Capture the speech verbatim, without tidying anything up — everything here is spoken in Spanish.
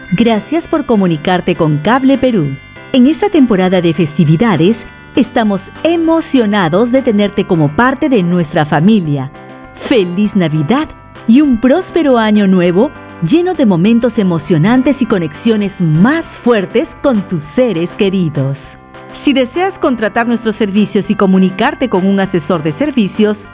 Gracias por comunicarte con Cable Perú. En esta temporada de festividades, estamos emocionados de tenerte como parte de nuestra familia. ¡Feliz Navidad y un próspero año nuevo lleno de momentos emocionantes y conexiones más fuertes con tus seres queridos! Si deseas contratar nuestros servicios y comunicarte con un asesor de servicios,